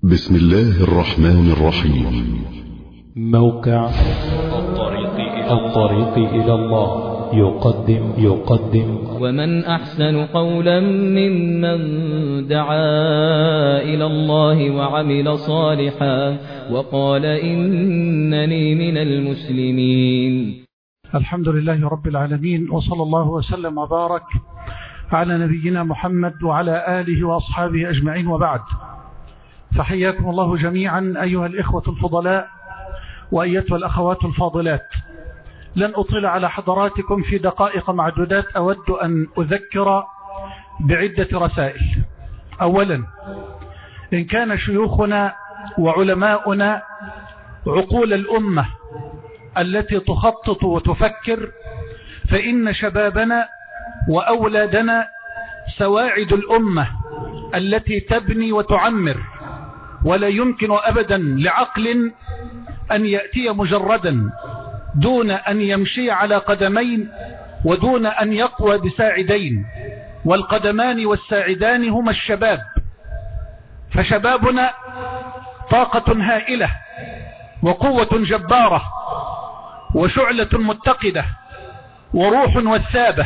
بسم الله الرحمن الرحيم. موقع الطريق إلى الله يقدم ومن أحسن قولا ممن دعا إلى الله وعمل صالحا وقال إنني من المسلمين. الحمد لله رب العالمين، وصلى الله وسلم وبارك على نبينا محمد وعلى آله وأصحابه أجمعين، وبعد، فحياكم الله جميعا أيها الإخوة الفضلاء وأيتها الأخوات الفاضلات. لن أطيل على حضراتكم في دقائق معدودات. أود أن أذكر بعدة رسائل. أولا، إن كان شيوخنا وعلماؤنا عقول الأمة التي تخطط وتفكر، فإن شبابنا وأولادنا سواعد الأمة التي تبني وتعمر، ولا يمكن أبدا لعقل أن يأتي مجردا دون أن يمشي على قدمين ودون أن يقوى بساعدين، والقدمان والساعدان هما الشباب. فشبابنا طاقة هائلة وقوة جبارة وشعلة متقدة وروح وثابة،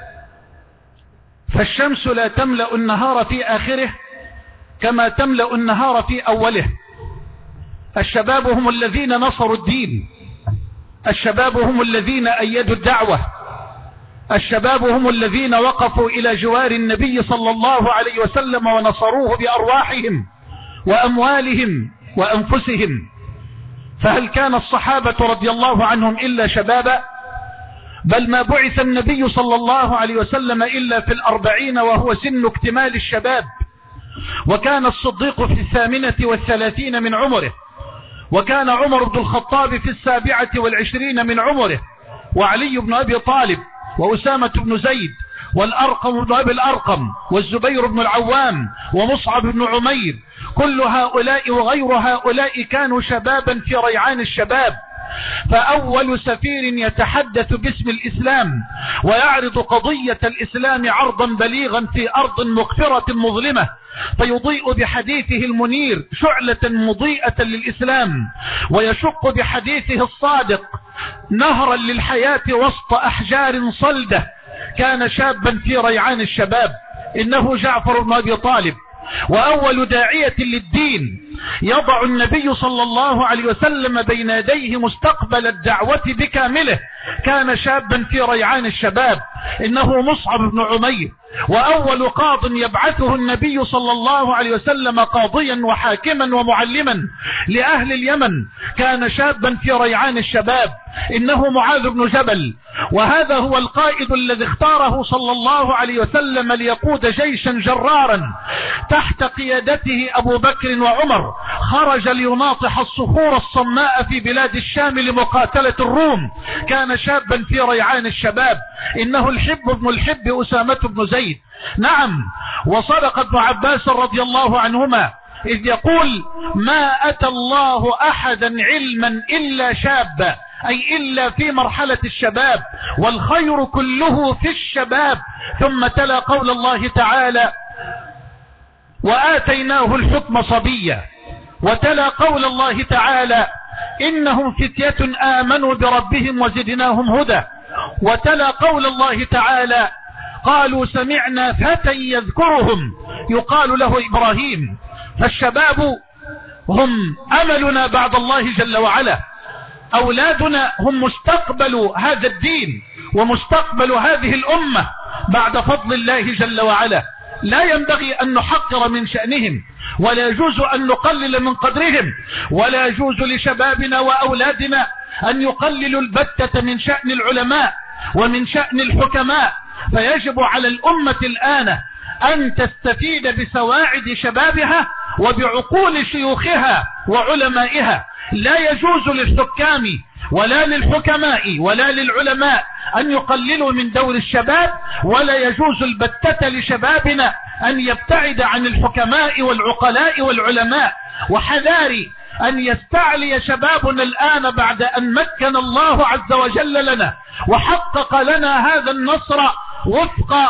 فالشمس لا تملأ النهار في آخره كما تملأ النهار في أوله. الشباب هم الذين نصروا الدين، الشباب هم الذين أيدوا الدعوة، الشباب هم الذين وقفوا إلى جوار النبي صلى الله عليه وسلم ونصروه بأرواحهم وأموالهم وأنفسهم. فهل كان الصحابة رضي الله عنهم إلا شبابا؟ بل ما بعث النبي صلى الله عليه وسلم إلا في 40 وهو سن اكتمال الشباب، وكان الصديق في 38 من عمره، وكان عمر بن الخطاب في 27 من عمره، وعلي بن أبي طالب وأسامة بن زيد والأرقم بن أبي الأرقم والزبير بن العوام ومصعب بن عمير، كل هؤلاء وغير هؤلاء كانوا شبابا في ريعان الشباب. فأول سفير يتحدث باسم الإسلام ويعرض قضية الإسلام عرضا بليغا في أرض مقفرة مظلمة، فيضيء بحديثه المنير شعلة مضيئة للإسلام، ويشق بحديثه الصادق نهرا للحياة وسط أحجار صلدة، كان شابا في ريعان الشباب، إنه جعفر بن أبي طالب. وأول داعية للدين يضع النبي صلى الله عليه وسلم بين يديه مستقبل الدعوة بكامله، كان شابا في ريعان الشباب، إنه مصعب بن عمير. وأول قاض يبعثه النبي صلى الله عليه وسلم قاضيا وحاكما ومعلما لأهل اليمن، كان شابا في ريعان الشباب، إنه معاذ بن جبل. وهذا هو القائد الذي اختاره صلى الله عليه وسلم ليقود جيشا جرارا تحت قيادته أبو بكر وعمر، خرج ليناطح الصخور الصماء في بلاد الشام لمقاتلة الروم، كان شابا في ريعان الشباب، إنه الحب بن الحب أسامة بن زيد. نعم، وصدق ابن عباس رضي الله عنهما إذ يقول: ما أتى الله أحدا علما إلا شاب، أي إلا في مرحلة الشباب، والخير كله في الشباب. ثم تلا قول الله تعالى: وآتيناه الحكم صبيا، وتلا قول الله تعالى: إنهم فتية آمنوا بربهم وزدناهم هدى، وتلا قول الله تعالى: قالوا سمعنا فتى يذكرهم يقال له إبراهيم. فالشباب هم أملنا بعد الله جل وعلا، أولادنا هم مستقبل هذا الدين ومستقبل هذه الأمة بعد فضل الله جل وعلا. لا ينبغي أن نحقر من شأنهم، ولا يجوز أن نقلل من قدرهم، ولا يجوز لشبابنا وأولادنا أن يقللوا البتة من شأن العلماء ومن شأن الحكماء. فيجب على الأمة الآن أن تستفيد بسواعد شبابها وبعقول شيوخها وعلمائها. لا يجوز للحكام ولا للحكماء ولا للعلماء أن يقللوا من دور الشباب، ولا يجوز البتة لشبابنا أن يبتعد عن الحكماء والعقلاء والعلماء. وحذاري أن يستعلي شبابنا الآن بعد أن مكن الله عز وجل لنا وحقق لنا هذا النصر وفق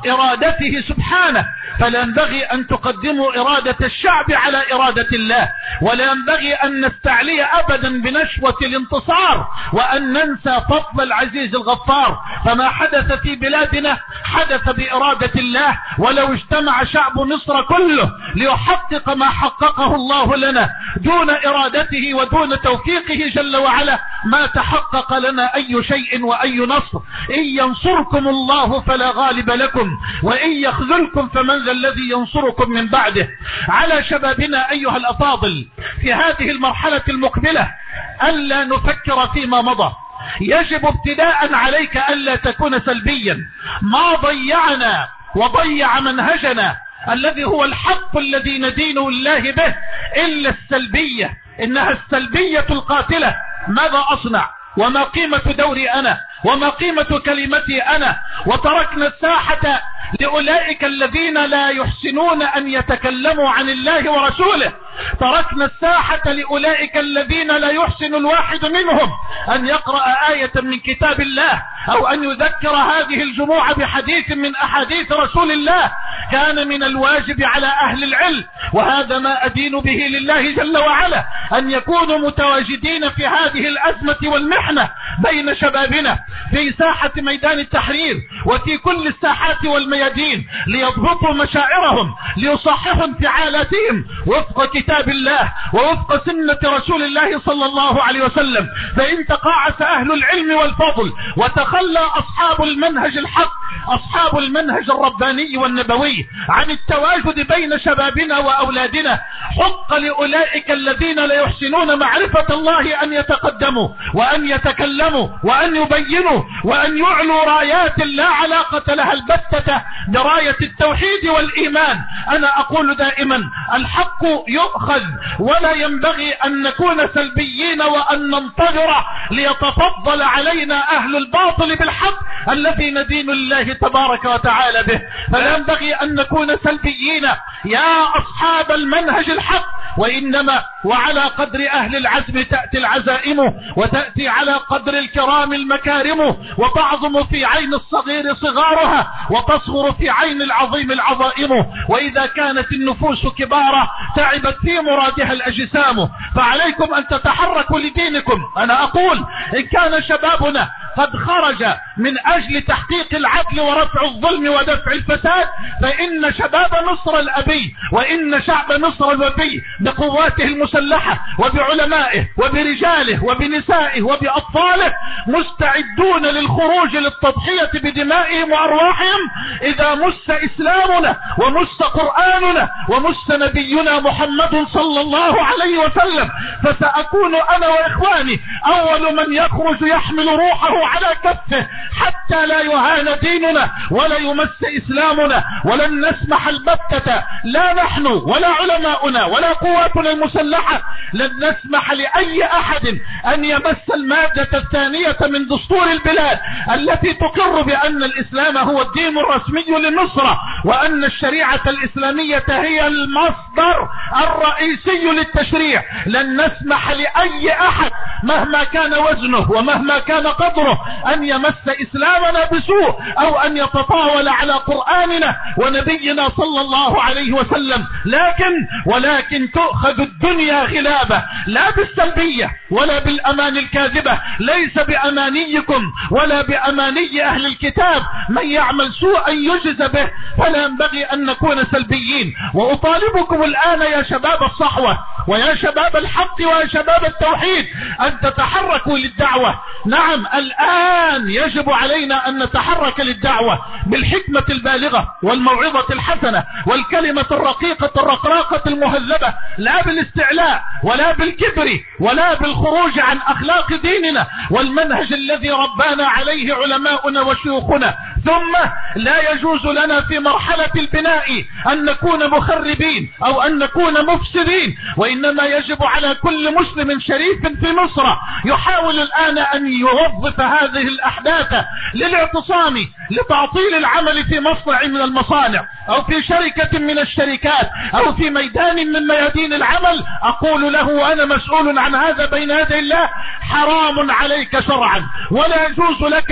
إرادته سبحانه، فلا ينبغي أن تقدموا إرادة الشعب على إرادة الله، ولا ينبغي أن نستعلي أبدا بنشوة الانتصار وأن ننسى فضل العزيز الغفار. فما حدث في بلادنا حدث بإرادة الله، ولو اجتمع شعب مصر كله ليحقق ما حققه الله لنا دون إرادته ودون توفيقه جل وعلا ما تحقق لنا أي شيء وأي نصر. إن ينصركم الله فلا غالب لكم، وإن يخذلكم فمن ذا الذي ينصركم من بعده. على شبابنا أيها الأفاضل في هذه المرحلة المقبلة ألا نفكر فيما مضى. يجب ابتداء عليك ألا تكون سلبيا. ما ضيعنا وضيع منهجنا الذي هو الحق الذي ندين الله به إلا السلبية، إنها السلبية القاتلة. ماذا أصنع وما قيمة دوري أنا وما قيمة كلمتي أنا؟ وتركنا الساحة لأولئك الذين لا يحسنون أن يتكلموا عن الله ورسوله. تركنا الساحة لأولئك الذين لا يحسن الواحد منهم أن يقرأ آية من كتاب الله أو أن يذكر هذه الجموع بحديث من أحاديث رسول الله. كان من الواجب على أهل العلم، وهذا ما أدين به لله جل وعلا، أن يكونوا متواجدين في هذه الأزمة والمحنة بين شبابنا في ساحة ميدان التحرير وفي كل الساحات والميادين، ليضبطوا مشاعرهم، ليصححوا انفعالاتهم وفق كتاب الله ووفق سنة رسول الله صلى الله عليه وسلم. فإن تقاعس أهل العلم والفضل وتخلى أصحاب المنهج الحق، أصحاب المنهج الرباني والنبوي، عن التواجد بين شبابنا وأولادنا، حق لأولئك الذين لا يحسنون معرفة الله أن يتقدموا وأن يتكلموا وأن يبينوا وأن يعلوا رايات لا علاقة لها البتة براية التوحيد والإيمان. أنا أقول دائما الحق يؤخذ، ولا ينبغي أن نكون سلبيين وأن ننتظر ليتفضل علينا أهل الباطل بالحق الذي ندين الله تبارك وتعالى به. فلا ينبغي أن نكون سلبيين يا أصحاب المنهج الحق، وإنما وعلى قدر أهل العزم تأتي العزائم، وتأتي على قدر الكرام المكارم، وتعظم في عين الصغير صغارها وتصغر في عين العظيم العظائم. وإذا كانت النفوس كبارة تعبت في مرادها الأجسام. فعليكم أن تتحركوا لدينكم. أنا أقول إن كان شبابنا قد خرج من أجل تحقيق العدل ورفع الظلم ودفع الفساد، فإن شباب مصر الأبي وإن شعب مصر الوفي بقواته المسلحة وبعلمائه وبرجاله وبنسائه وبأطفاله مستعدون للخروج للتضحية بدمائهم وأرواحهم إذا مس إسلامنا ومس قرآننا ومس نبينا محمد صلى الله عليه وسلم. فسأكون أنا وإخواني أول من يخرج يحمل روحه على كفه حتى لا يهان ديننا ولا يمس إسلامنا. ولن نسمح البتة، لا نحن ولا علماؤنا ولا قواتنا المسلحة، لن نسمح لأي أحد أن يمس المادة الثانية من دستور البلاد التي تقر بأن الإسلام هو الدين الرسمي لمصر، وأن الشريعة الإسلامية هي المصدر الرئيسي للتشريع. لن نسمح لأي أحد مهما كان وزنه ومهما كان قدره أن يمس إسلامنا بسوء أو أن يتطاول على قرآننا ونبينا صلى الله عليه وسلم. ولكن تؤخذ الدنيا غلابة، لا بالسلبية ولا بالأمان الكاذبة، ليس بأمانيكم ولا بأماني أهل الكتاب. من يعمل سوءا يجز به، فلا ينبغي أن نكون سلبيين. وأطالبكم الآن يا شباب الصحوة ويا شباب الحق ويا شباب التوحيد أن تتحركوا للدعوة. نعم، الآن يجب علينا أن نتحرك للدعوة بالحكمة البالغة والموعظة الحسنة والكلمة الرقيقة الرقراقة المهذبة، لا بالاستعلاء ولا بالكبر ولا بالخروج عن أخلاق ديننا والمنهج الذي ربانا عليه علماؤنا وشيوخنا. ثم لا يجوز لنا في مرحلة البناء أن نكون مخربين أو أن نكون مفسدين، وإنما يجب على كل مسلم شريف في مصر يحاول الآن أن يوظف هذه الأحداث للاعتصام لتعطيل العمل في مصنع من المصانع أو في شركة من الشركات أو في ميدان من ميادين العمل. أقول له وأنا مسؤول عن هذا بين يدي الله: حرام عليك شرعا، ولا يجوز لك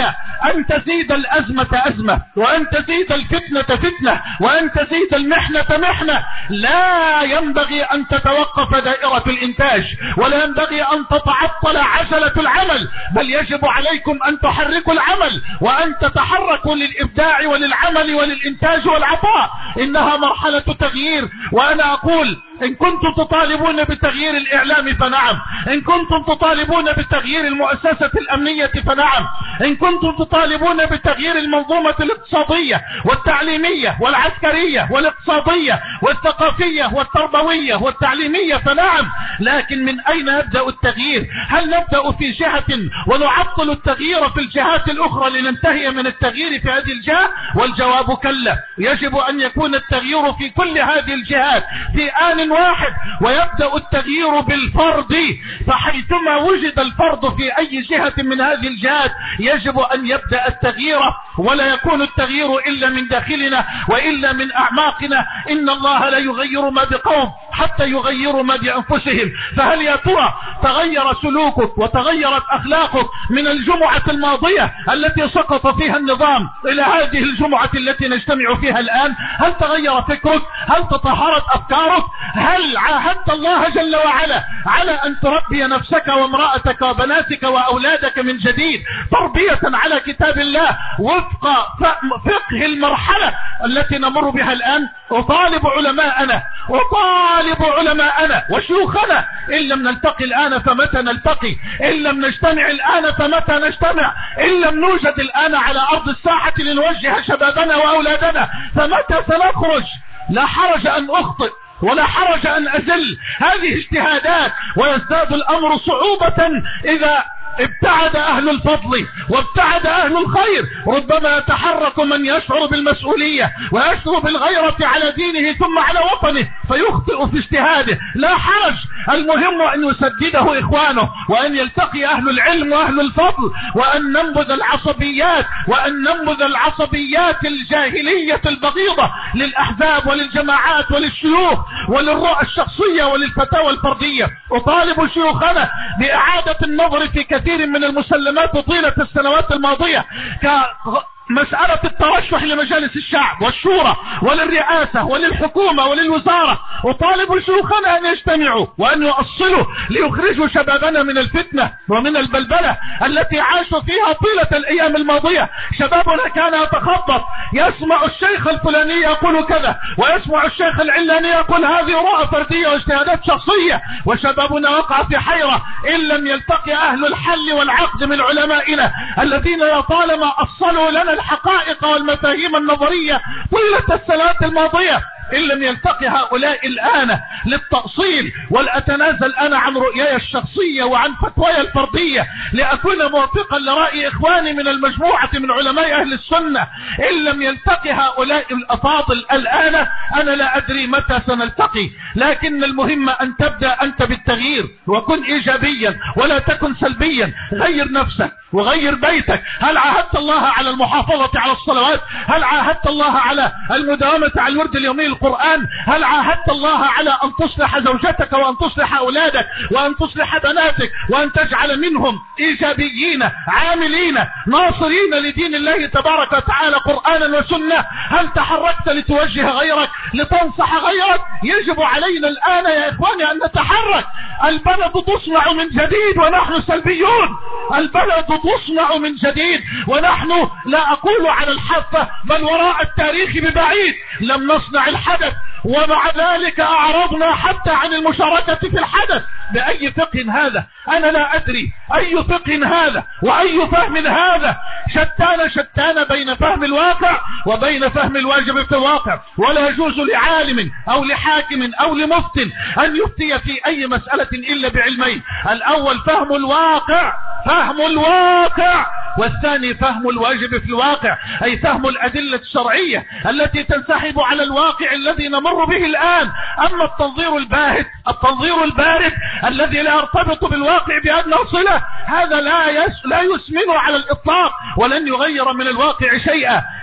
أن تزيد الأزمة أزمة، وأن تزيد الفتنة فتنة، وأن تزيد المحنة محنة. لا ينبغي أن تتوقف دائرة الإنتاج، ولا ينبغي أن تتعطل عجلة العمل، بل يجب عليكم أن تحركوا العمل وأن تتحركوا للإبداع وللعمل وللإنتاج والعطاء. إنها مرحلة تغيير، وأنا أقول إن كنتم تطالبون بتغيير الإعلام فنعم، إن كنتم تطالبون بتغيير المؤسسة الأمنية فنعم، إن كنتم تطالبون بتغيير المنظومة الاقتصادية والتعليمية والعسكرية والاقتصادية والثقافية والتربوية والتعليمية فنعم. لكن من أين يبدأ التغيير؟ هل نبدأ في جهة ونعطل التغيير في الجهات الأخرى لننتهي من التغيير في هذه الجهة؟ والجواب كلا. يجب أن يكون التغيير في كل هذه الجهات في آن واحد، ويبدأ التغيير بالفرد، فحيثما وجد الفرد في أي جهة من هذه الجهات يجب أن يبدأ التغيير، ولا يكون التغيير إلا من داخلنا وإلا من أعماقنا. إن الله لا يغير ما بقوم حتى يغيروا ما بأنفسهم. فهل يا ترى تغير سلوكك وتغيرت أخلاقك من الجمعة الماضية التي سقط فيها النظام إلى هذه الجمعة التي نجتمع فيها الآن؟ هل تغير فكرك؟ هل تطهرت أفكارك؟ هل عاهدت الله جل وعلا على أن تربي نفسك وامرأتك وبناتك وأولادك من جديد تربية على كتاب الله وفق فقه المرحلة التي نمر بها الآن؟ أطالب علماءنا وشيوخنا إن لم نلتقي الآن فمتى نلتقي؟ إن لم نجتمع الآن فمتى نجتمع؟ إن لم نوجد الآن على أرض الساحة لنوجه شبابنا وأولادنا فمتى سنخرج؟ لا حرج أن أخطئ ولا حرج أن أزل، هذه اجتهادات، ويزداد الأمر صعوبة إذا ابتعد أهل الفضل وابتعد أهل الخير. ربما يتحرك من يشعر بالمسؤولية ويشعر بالغيرة على دينه ثم على وطنه فيخطئ في اجتهاده، لا حرج. المهم أن يسدده إخوانه، وأن يلتقي أهل العلم وأهل الفضل، وأن ننبذ العصبيات الجاهلية البغيضة للأحزاب وللجماعات وللشيوخ وللرؤى الشخصية وللفتاوى الفردية. أطالب شيوخنا بإعادة النظر في كثير من المسلمات طيلة السنوات الماضية، مسألة الترشح لمجالس الشعب والشورى وللرئاسة وللحكومة وللوزارة. أطالب شيوخنا أن يجتمعوا وأن يؤصلوا ليخرجوا شبابنا من الفتنة ومن البلبلة التي عاشوا فيها طيلة الأيام الماضية. شبابنا كان يتخبط، يسمع الشيخ الفلاني يقول كذا ويسمع الشيخ العلاني يقول هذه رؤى فردية واجتهادات شخصية، وشبابنا وقع في حيرة إن لم يلتقي أهل الحل والعقد من علمائنا الذين لطالما أصلوا لنا الحقائق والمفاهيم النظرية طيلة السنوات الماضية. إن لم يلتقي هؤلاء الآن للتأصيل، والأتنازل أنا عن رؤياي الشخصية وعن فتواي الفردية لأكون موافقا لرأي إخواني من المجموعة من علماء أهل السنة، إن لم يلتقي هؤلاء الأفاضل الآن أنا لا أدري متى سنلتقي. لكن المهم أن تبدأ أنت بالتغيير، وكن إيجابيا ولا تكن سلبيا. غير نفسك وغير بيتك. هل عاهدت الله على المحافظة على الصلوات؟ هل عاهدت الله على المداومة على الورد اليومي القرآن؟ هل عاهدت الله على أن تصلح زوجتك وأن تصلح أولادك وأن تصلح بناتك وأن تجعل منهم إيجابيين عاملين ناصرين لدين الله تبارك وتعالى قرآنا وسنة؟ هل تحركت لتوجه غيرك لتنصح غيرك؟ يجب علينا الآن يا إخواني أن نتحرك. البلد تصنع من جديد ونحن سلبيون. البلد تصنع من جديد ونحن لا أقول على الحافة بل وراء التاريخ ببعيد لم نصنع الحدث، ومع ذلك أعرضنا حتى عن المشاركة في الحدث. بأي فقه هذا؟ أنا لا أدري أي فقه هذا وأي فهم هذا. شتان بين فهم الواقع وبين فهم الواجب في الواقع. ولا يجوز لعالم أو لحاكم أو لمفتٍ أن يفتي في أي مسألة إلا بعلمين: الأول فهم الواقع، والثاني فهم الواجب في الواقع، أي فهم الأدلة الشرعية التي تنسحب على الواقع الذي نمر به الآن. أما التنظير البارد الذي لا يرتبط بالواقع بأدنى صلة، هذا لا يسمن على الإطلاق ولن يغير من الواقع شيئا.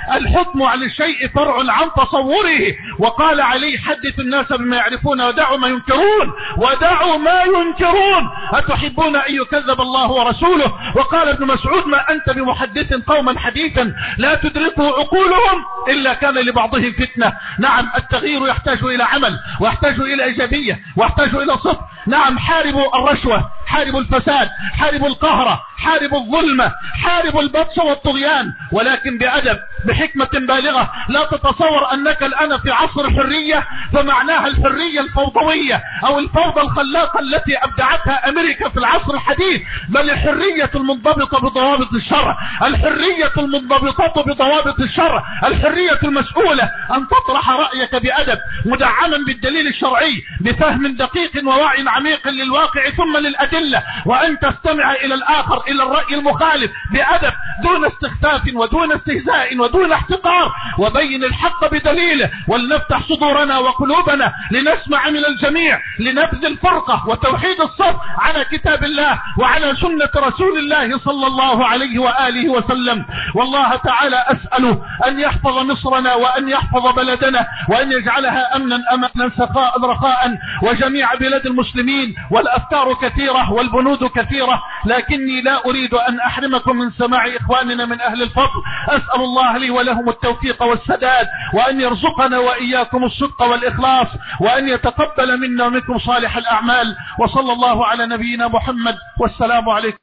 الحكم على الشيء فرع عن تصوره. وقال عليه حدث الناس بما يعرفون ودعوا ما ينكرون، ودعوا ما ينكرون. أتحبون أن يكذب الله ورسوله؟ وقال ابن مسعود ما أنت بمحدث قوما حديثا لا تدركه عقولهم إلا كان لبعضهم فتنة. نعم، التغيير يحتاج إلى عمل، ويحتاج إلى إيجابية، ويحتاج إلى صدق. نعم، حاربوا الرشوة، حاربوا الفساد، حاربوا القهر، حاربوا الظلم، حاربوا البطش والطغيان، ولكن بأدب، بحكمة بالغة. لا تتصور أنك الآن في عصر الحرية فمعناها الحرية الفوضوية أو الفوضى الخلاقة التي أبدعتها أمريكا في العصر الحديث، بل الحرية المنضبطة بضوابط الشرع، الحرية المنضبطة بضوابط الشرع، الحرية المسؤولة أن تطرح رأيك بأدب مدعما بالدليل الشرعي بفهم دقيق ووعي عميق للواقع ثم للأدلة، وأن تستمع إلى الآخر، إلى الرأي المخالف بأدب دون استخفاف ودون استهزاء ودون احتقار، وبين الحق بدليله. ولنفتح صدورنا وقلوبنا لنسمع من الجميع، لنبذ الفرقة وتوحيد الصف على كتاب الله وعلى سنة رسول الله صلى الله عليه وآله وسلم. والله تعالى أسأله أن يحفظ مصرنا وأن يحفظ بلدنا وأن يجعلها أمنا أمنا سخاء رخاء وجميع بلاد المسلمين. والأفكار كثيرة والبنود كثيرة، لكني لا أريد أن أحرمكم من سماع إخواننا من أهل الفضل. أسأل الله لي ولهم التوفيق والسداد، وأن يرزقنا وإياكم الصدق والإخلاص، وأن يتقبل منا ومنكم صالح الأعمال. وصلى الله على نبينا محمد، والسلام عليكم.